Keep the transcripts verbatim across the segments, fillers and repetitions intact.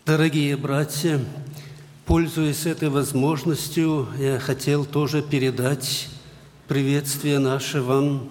Дорогие братья, пользуясь этой возможностью, я хотел тоже передать приветствие наше вам.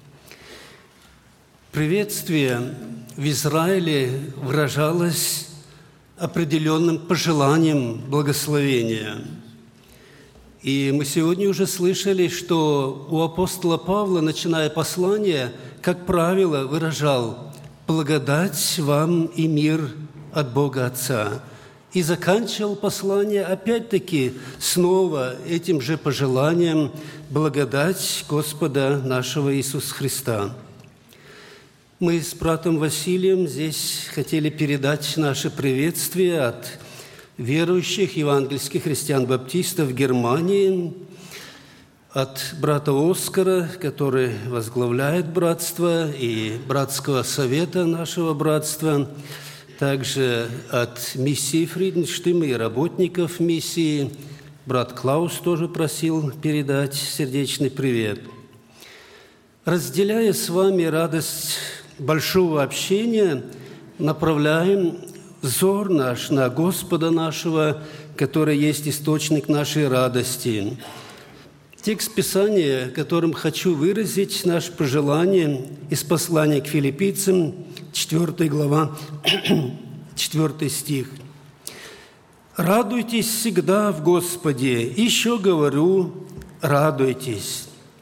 Приветствие в Израиле выражалось определенным пожеланием благословения. И мы сегодня уже слышали, что у апостола Павла, начиная послание, как правило, выражал «благодать вам и мир от Бога Отца». И заканчивал послание опять-таки снова этим же пожеланием «благодать Господа нашего Иисуса Христа». Мы с братом Василием здесь хотели передать наше приветствие от верующих евангельских христиан-баптистов в Германии, от брата Оскара, который возглавляет братство, и братского совета нашего братства, также от миссии Фриденштима и работников миссии. Брат Клаус тоже просил передать сердечный привет. Разделяя с вами радость большого общения, направляем взор наш на Господа нашего, который есть источник нашей радости. Текст Писания, которым хочу выразить наше пожелание из послания к филиппийцам, четвёртая глава, четвёртый стих. «Радуйтесь всегда в Господе, еще говорю, радуйтесь».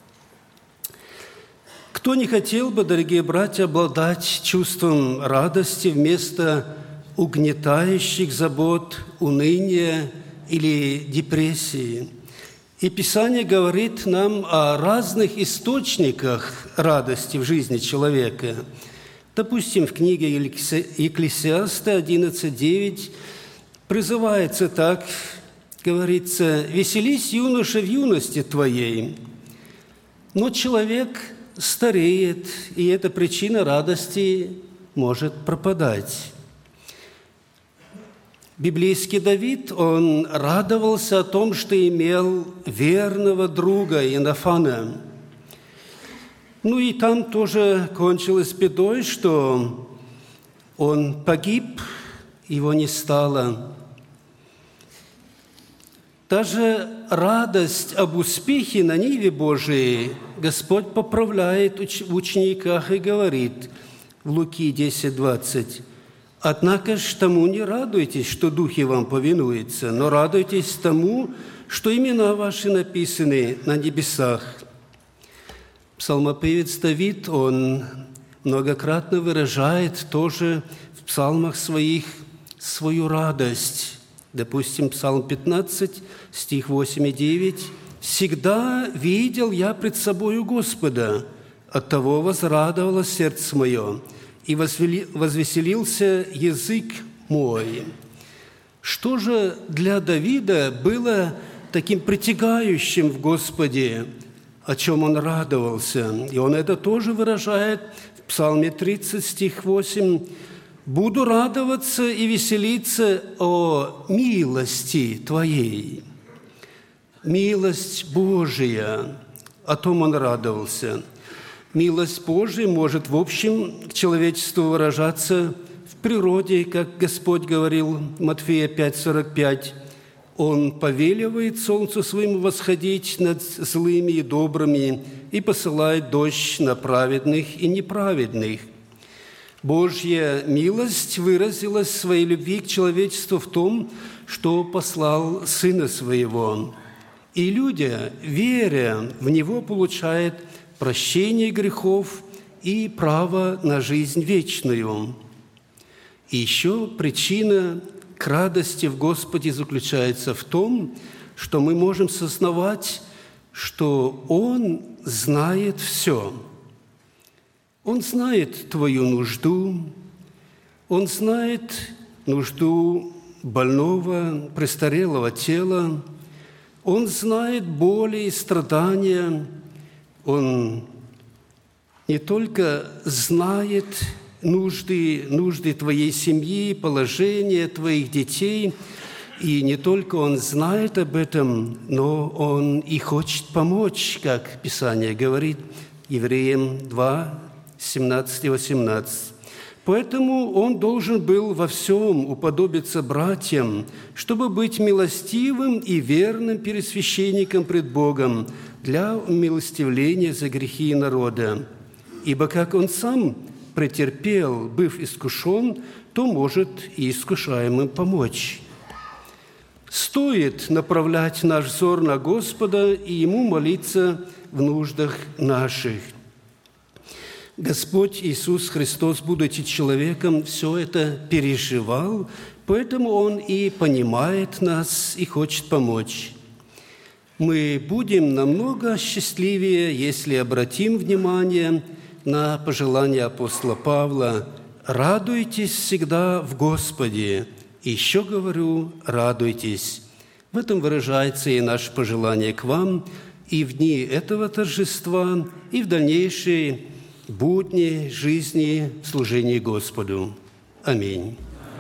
Кто не хотел бы, дорогие братья, обладать чувством радости вместо угнетающих забот, уныния или депрессии? И Писание говорит нам о разных источниках радости в жизни человека. Допустим, в книге Екклесиаста одиннадцать девять призывается так, говорится: «Веселись, юноша, в юности твоей». Но человек стареет, и эта причина радости может пропадать. Библейский Давид, он радовался о том, что имел верного друга Иоаннафана. Ну и там тоже кончилось бедой, что он погиб, его не стало. Даже радость об успехе на ниве Божией Господь поправляет в учениках и говорит в Луки десять двадцать: «Однако ж тому не радуйтесь, что духи вам повинуются, но радуйтесь тому, что имена ваши написаны на небесах». Псалмопевец Давид, он многократно выражает тоже в псалмах своих свою радость. Допустим, Псалм пятнадцать, стих восемь и девять. «Всегда видел я пред собою Господа, оттого возрадовалось сердце мое, и возвеселился язык мой». Что же для Давида было таким притягающим в Господе, о чем он радовался? И он это тоже выражает в Псалме тридцать, стих восемь. «Буду радоваться и веселиться о милости Твоей». Милость Божия, о том он радовался. Милость Божия может, в общем, к человечеству выражаться в природе, как Господь говорил в Матфея пять сорок пять. «Он повеливает солнцу своему восходить над злыми и добрыми и посылает дождь на праведных и неправедных». Божья милость выразилась в своей любви к человечеству в том, что послал Сына Своего. И люди, веря в Него, получают прощение грехов и право на жизнь вечную. И еще причина к радости в Господе заключается в том, что мы можем сознавать, что Он знает все. Он знает твою нужду, Он знает нужду больного, престарелого тела, Он знает боли и страдания, Он не только знает нужды, нужды твоей семьи, положение твоих детей, и не только Он знает об этом, но Он и хочет помочь, как Писание говорит, Евреям два, семнадцать и восемнадцать. Поэтому он должен был во всем уподобиться братьям, чтобы быть милостивым и верным пересвященником пред Богом для умилостивления за грехи народа. Ибо как он сам претерпел, быв искушен, то может и искушаемым помочь. Стоит направлять наш взор на Господа и Ему молиться в нуждах наших. Господь Иисус Христос, будучи человеком, все это переживал, поэтому Он и понимает нас и хочет помочь. Мы будем намного счастливее, если обратим внимание на пожелание апостола Павла: «Радуйтесь всегда в Господе». И еще говорю: радуйтесь. В этом выражается и наше пожелание к вам и в дни этого торжества, и в дальнейшей будни жизни в служении Господу. Аминь.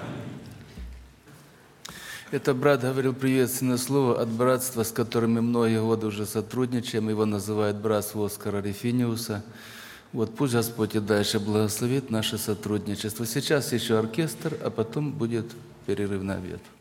Это брат говорил приветственное слово от братства, с которым мы многие годы уже сотрудничаем. Его называют братство Оскара Рефиниуса. Вот пусть Господь и дальше благословит наше сотрудничество. Сейчас еще оркестр, а потом будет перерыв на обед.